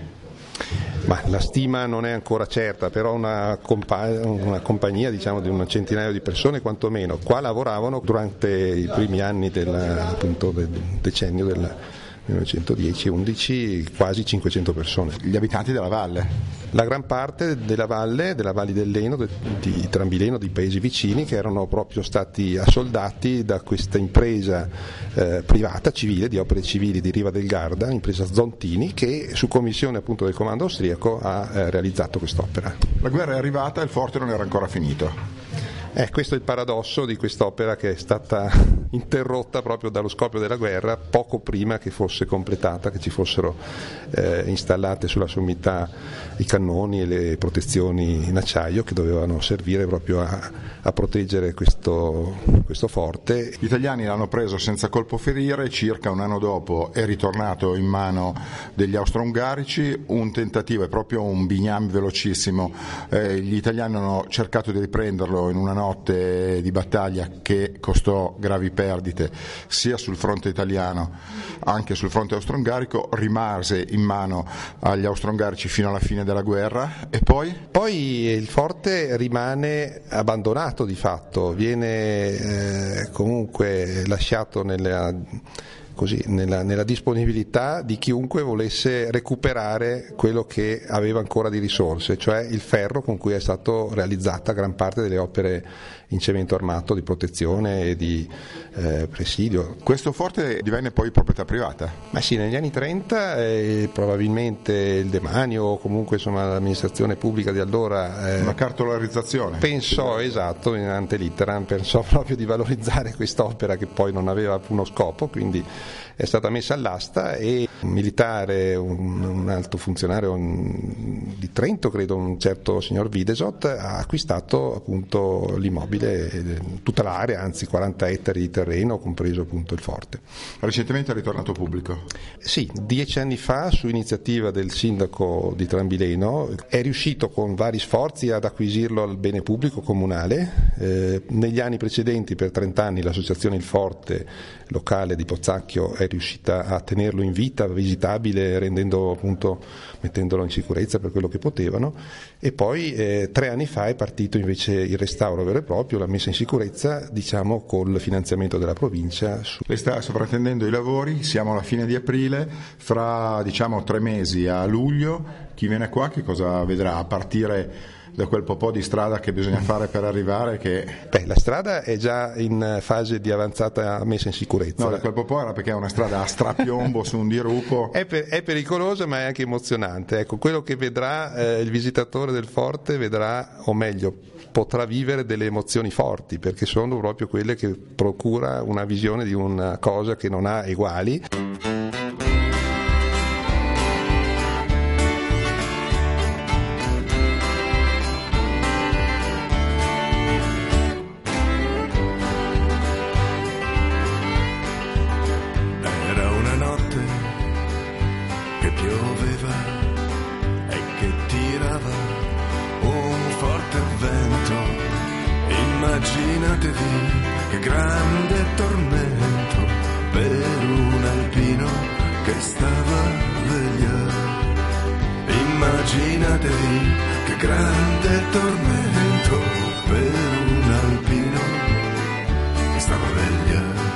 Ma la stima non è ancora certa, però una, compa- una compagnia diciamo di un centinaio di persone quantomeno qua lavoravano durante i primi anni del, appunto, del decennio del millenovecentodieci undici, quasi cinquecento persone. Gli abitanti della valle? La gran parte della valle, della Valli del Leno, de, di Trambileno, dei paesi vicini, che erano proprio stati assoldati da questa impresa eh, privata, civile, di opere civili di Riva del Garda, l'impresa Zontini, che su commissione appunto del comando austriaco ha eh, realizzato quest'opera. La guerra è arrivata e il forte non era ancora finito. Eh, questo è il paradosso di quest'opera, che è stata interrotta proprio dallo scoppio della guerra poco prima che fosse completata, che ci fossero eh, installate sulla sommità i cannoni e le protezioni in acciaio che dovevano servire proprio a, a proteggere questo, questo forte. Gli italiani l'hanno preso senza colpo ferire, circa un anno dopo è ritornato in mano degli austro-ungarici, un tentativo, è proprio un bignami velocissimo, eh, gli italiani hanno cercato di riprenderlo in una notte di battaglia che costò gravi perdite sia sul fronte italiano anche sul fronte austro-ungarico, rimase in mano agli austro-ungarici fino alla fine della guerra. E poi? Poi il forte rimane abbandonato di fatto, viene eh, comunque lasciato nella, così, nella, nella disponibilità di chiunque volesse recuperare quello che aveva ancora di risorse, cioè il ferro con cui è stata realizzata gran parte delle opere in cemento armato di protezione e di eh, presidio. Questo forte divenne poi proprietà privata? Ma sì, negli anni trenta eh, probabilmente il demanio o comunque insomma, l'amministrazione pubblica di allora eh, una cartolarizzazione? Pensò, esatto, in ante litteram, pensò proprio di valorizzare quest'opera che poi non aveva uno scopo, quindi è stata messa all'asta e un militare, un, un alto funzionario un, di Trento, credo, un certo signor Videsot, ha acquistato appunto l'immobile, tutta l'area, anzi quaranta ettari di terreno, compreso appunto il forte. Recentemente è ritornato pubblico? Sì, dieci anni fa, su iniziativa del sindaco di Trambileno, è riuscito con vari sforzi ad acquisirlo al bene pubblico comunale. Eh, negli anni precedenti, per trenta anni, l'associazione Il Forte locale di Pozzacchio è riuscita a tenerlo in vita, visitabile, rendendo appunto, mettendolo in sicurezza per quello che potevano, e poi eh, tre anni fa è partito invece il restauro vero e proprio, la messa in sicurezza, diciamo, col finanziamento della provincia. Lei sta sovrintendendo i lavori, siamo alla fine di aprile, fra diciamo tre mesi a luglio, chi viene qua che cosa vedrà a partire da quel po' di strada che bisogna fare per arrivare? Che... Beh, la strada è già in fase di avanzata messa in sicurezza. No, da quel po' era perché è una strada a strapiombo su un dirupo. È, per, è pericolosa ma è anche emozionante. Ecco, quello che vedrà eh, il visitatore del forte vedrà, o meglio, potrà vivere delle emozioni forti, perché sono proprio quelle che procura una visione di una cosa che non ha eguali. Che grande tormento per un alpino che stava a vegliare. Immaginatevi che grande tormento per un alpino che stava a vegliare.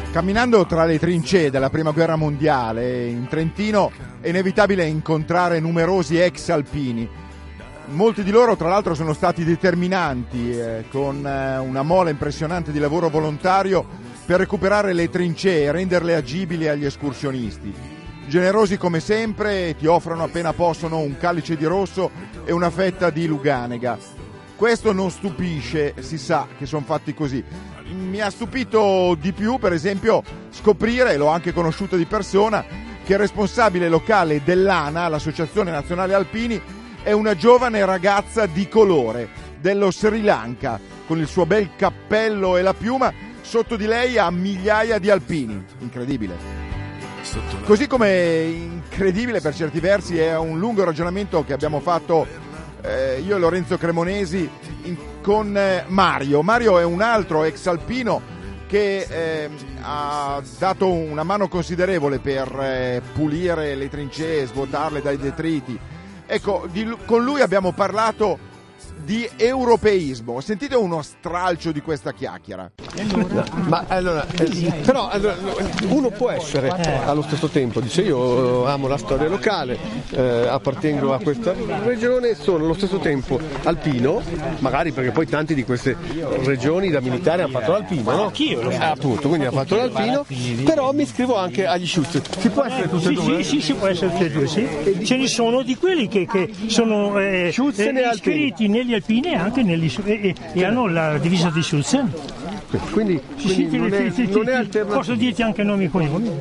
Camminando tra le trincee della Prima Guerra Mondiale in Trentino è inevitabile incontrare numerosi ex alpini. Molti di loro tra l'altro sono stati determinanti eh, con eh, una mole impressionante di lavoro volontario per recuperare le trincee e renderle agibili agli escursionisti. Generosi come sempre, ti offrono appena possono un calice di rosso e una fetta di luganega. Questo non stupisce, si sa che sono fatti così. Mi ha stupito di più, per esempio, scoprire, l'ho anche conosciuto di persona, che il responsabile locale dell'A N A, l'Associazione Nazionale Alpini, è una giovane ragazza di colore dello Sri Lanka, con il suo bel cappello e la piuma. Sotto di lei ha migliaia di alpini. Incredibile. Così come incredibile per certi versi è un lungo ragionamento che abbiamo fatto eh, io e Lorenzo Cremonesi in, con eh, Mario. Mario è un altro ex alpino che eh, ha dato una mano considerevole per eh, pulire le trincee, svuotarle dai detriti. Ecco, di, con lui abbiamo parlato di europeismo. Sentite uno stralcio di questa chiacchiera. Ma allora, eh, però allora, uno può essere allo stesso tempo, dice io amo la storia locale, eh, appartengo a questa regione, sono allo stesso tempo alpino, magari perché poi tanti di queste regioni da militare hanno fatto l'alpino, no? Anch'io lo eh, appunto, quindi ha fatto l'alpino, però mi iscrivo anche agli Schutz. Si può essere tutte e due? Sì, sì, si può essere tutte e due, sì. Ce ne sono di quelli che, che sono eh, eh, iscritti negli alpini e anche negli e, e, e hanno la divisa di Schulzen. Quindi, sì, sì, quindi non, è, sì, non sì, è alternativo. Posso dirti anche nomi e cognomi.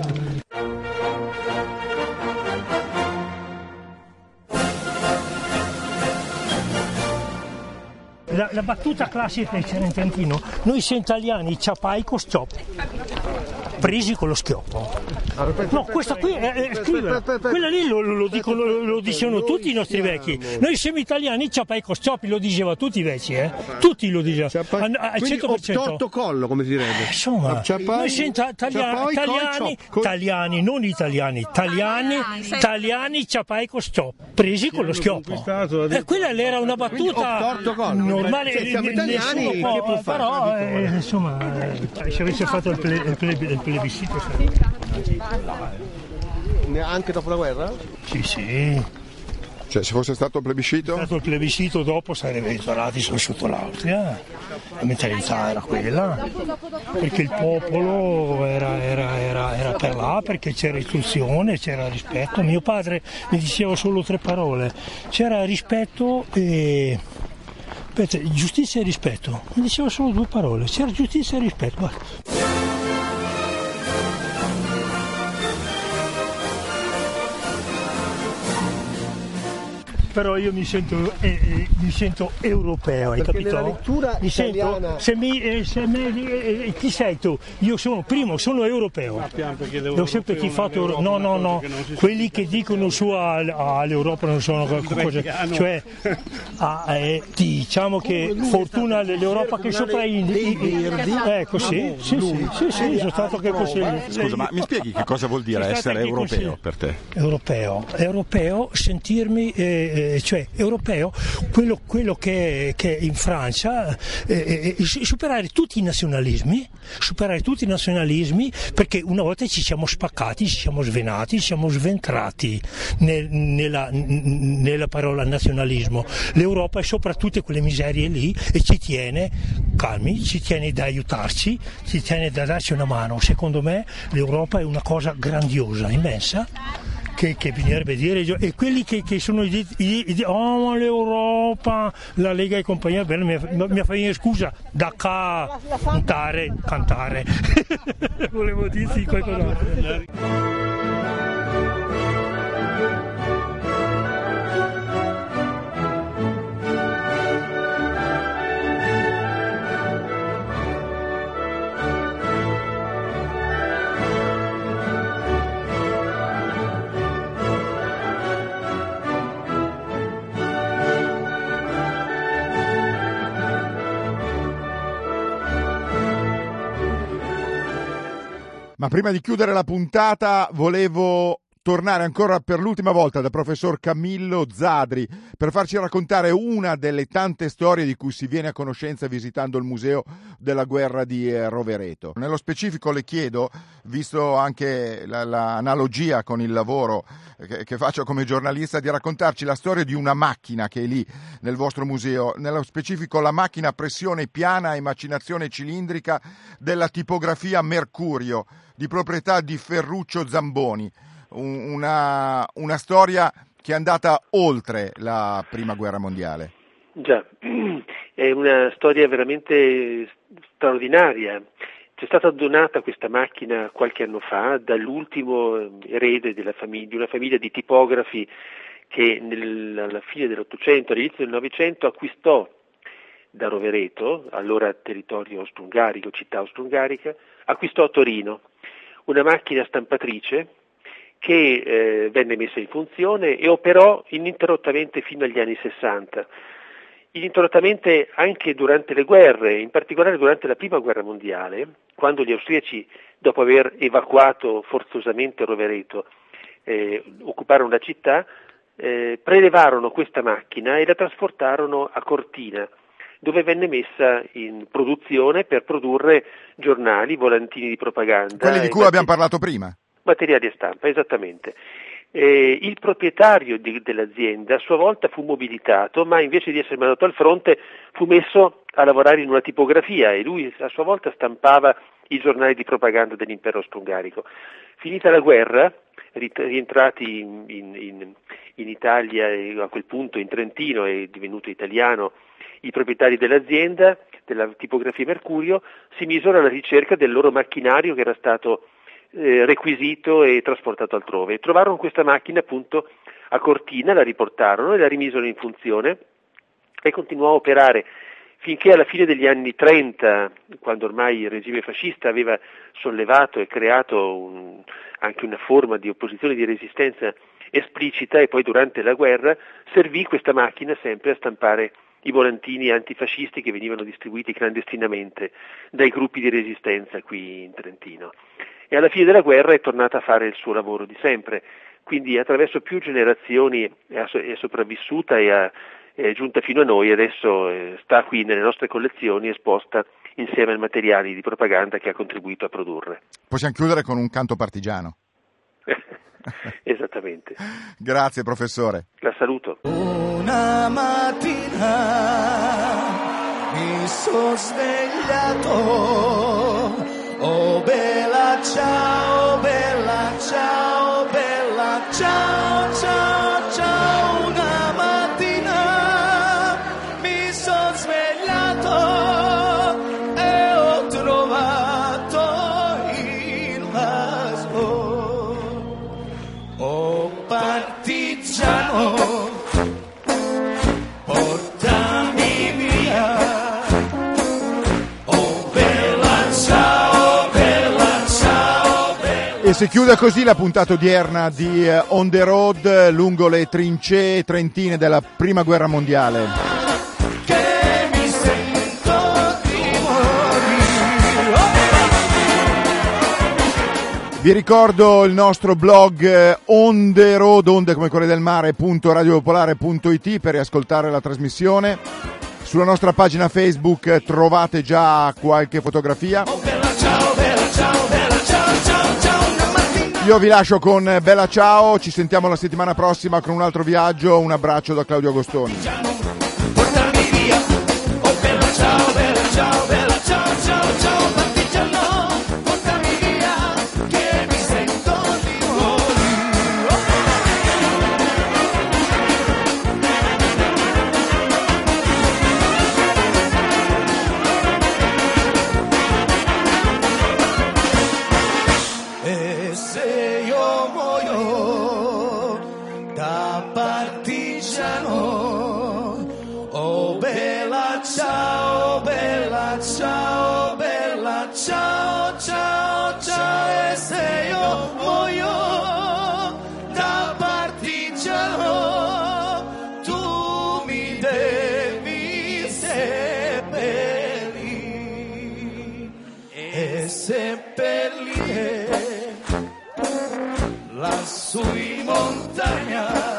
La, la battuta classica che c'era in Trentino: noi siamo italiani, ciapai con schioppo, presi con lo schioppo. No, questa qui è, è scrivere. Quella lì lo, lo, dicono, lo dicevano tutti i nostri vecchi. Noi siamo italiani, ciapai con schioppi, lo diceva tutti i vecchi, eh? Tutti lo dicevano. Al cento per cento. Otto collo, come si direbbe. Insomma, noi siamo italiani, italiani, italiani, non italiani, italiani, italiani, ciapai con schioppo, presi con lo schioppo. E quella era una battuta normale. Cioè, siamo italiani, che può fare? Però, eh, insomma, eh, se avesse fatto il, ple, il, ple, il plebiscito sarebbe. Anche dopo la guerra? Sì, sì. Cioè, se fosse stato il plebiscito? Se fosse stato il plebiscito dopo sarebbe tornati sotto l'Austria. La mentalità era quella, perché il popolo era, era, era, era per là, perché c'era istruzione, c'era rispetto. Mio padre mi diceva solo tre parole: c'era rispetto e... Aspetta, giustizia e rispetto. Mi diceva solo due parole: c'era giustizia e rispetto. Basta. Però io mi sento, eh, eh, mi sento europeo, hai perché capito? Nella lettura mi italiana... sento, se mi, eh, se mi eh, chi sei tu? Io sono, primo, sono europeo. L'ho sempre tifato, no, no, no, quelli che dicono su all'Europa non sono cose, cioè, ah, eh, diciamo che fortuna l'Europa che sopra i ecco sì, sì, sì, sì, sì, sono stato che così. Scusa, ma mi spieghi che cosa vuol dire essere europeo per te? Europeo, europeo, sentirmi eh, cioè europeo, quello, quello che, che in Francia, eh, eh, superare tutti i nazionalismi, superare tutti i nazionalismi, perché una volta ci siamo spaccati, ci siamo svenati, ci siamo sventrati nel, nella, nella parola nazionalismo. L'Europa è sopra tutte quelle miserie lì e ci tiene calmi, ci tiene da aiutarci, ci tiene da darci una mano. Secondo me l'Europa è una cosa grandiosa, immensa, Che, che bisognerebbe dire, e quelli che, che sono i, i, i oh l'Europa, la Lega e compagnia bella mi, mi fa venire scusa da ca cantare cantare volevo dirti qualcosa. Ma prima di chiudere la puntata volevo tornare ancora per l'ultima volta dal professor Camillo Zadri per farci raccontare una delle tante storie di cui si viene a conoscenza visitando il Museo della Guerra di Rovereto. Nello specifico le chiedo, visto anche l'analogia la con il lavoro che, che faccio come giornalista, di raccontarci la storia di una macchina che è lì nel vostro museo, nello specifico la macchina a pressione piana e macinazione cilindrica della tipografia Mercurio, di proprietà di Ferruccio Zamboni, una, una storia che è andata oltre la Prima Guerra Mondiale. Già, è una storia veramente straordinaria. C'è stata donata questa macchina qualche anno fa dall'ultimo erede della famiglia, di una famiglia di tipografi che nel, alla fine dell'Ottocento, all'inizio del Novecento, acquistò da Rovereto, allora territorio austro-ungarico, città austro-ungarica, acquistò a Torino una macchina stampatrice che eh, venne messa in funzione e operò ininterrottamente fino agli anni sessanta. Ininterrottamente anche durante le guerre, in particolare durante la Prima Guerra Mondiale, quando gli austriaci, dopo aver evacuato forzosamente Rovereto, eh, occuparono la città, eh, prelevarono questa macchina e la trasportarono a Cortina, dove venne messa in produzione per produrre giornali, volantini di propaganda. Quelli di cui abbiamo parlato prima. Materiali a stampa, esattamente. Eh, il proprietario di, dell'azienda a sua volta fu mobilitato, ma invece di essere mandato al fronte fu messo a lavorare in una tipografia e lui a sua volta stampava i giornali di propaganda dell'impero austro-ungarico. Finita la guerra, rientrati in, in, in, in Italia e a quel punto in Trentino, è divenuto italiano, i proprietari dell'azienda, della tipografia Mercurio, si misero alla ricerca del loro macchinario che era stato eh, requisito e trasportato altrove. Trovarono questa macchina appunto a Cortina, la riportarono e la rimisero in funzione e continuò a operare finché alla fine degli anni trenta, quando ormai il regime fascista aveva sollevato e creato un, anche una forma di opposizione, di resistenza esplicita, e poi durante la guerra servì questa macchina sempre a stampare i volantini antifascisti che venivano distribuiti clandestinamente dai gruppi di resistenza qui in Trentino. E alla fine della guerra è tornata a fare il suo lavoro di sempre, quindi attraverso più generazioni è sopravvissuta e ha è giunta fino a noi, adesso sta qui nelle nostre collezioni esposta insieme ai materiali di propaganda che ha contribuito a produrre. Possiamo chiudere con un canto partigiano. Esattamente. Grazie professore. La saluto. Una mattina mi sono svegliato, oh bella ciao, bella ciao, bella ciao, ciao, ciao. Una mattina mi sono svegliato e ho trovato il vaso, oh partigiano, portami via, oh bella ciao, bella ciao, bella. E si chiude così la puntata odierna di On the Road lungo le trincee trentine della Prima Guerra Mondiale. Vi ricordo il nostro blog eh, On the Road, onde come quelle del mare, punto radiopopolare punto it per riascoltare la trasmissione. Sulla nostra pagina Facebook eh, trovate già qualche fotografia. Io vi lascio con eh, Bella Ciao, ci sentiamo la settimana prossima con un altro viaggio. Un abbraccio da Claudio Agostoni. Portami via, oh bella ciao, bella ciao, bella ciao, ciao, ciao, partigiano, portami via, che mi sento di e se io muoio da partigiano, oh bella ciao, bella ciao, bella ciao, ciao, ciao. E se io muoio da partigiano, tu mi devi seppellire e seppellire lassù in montagna.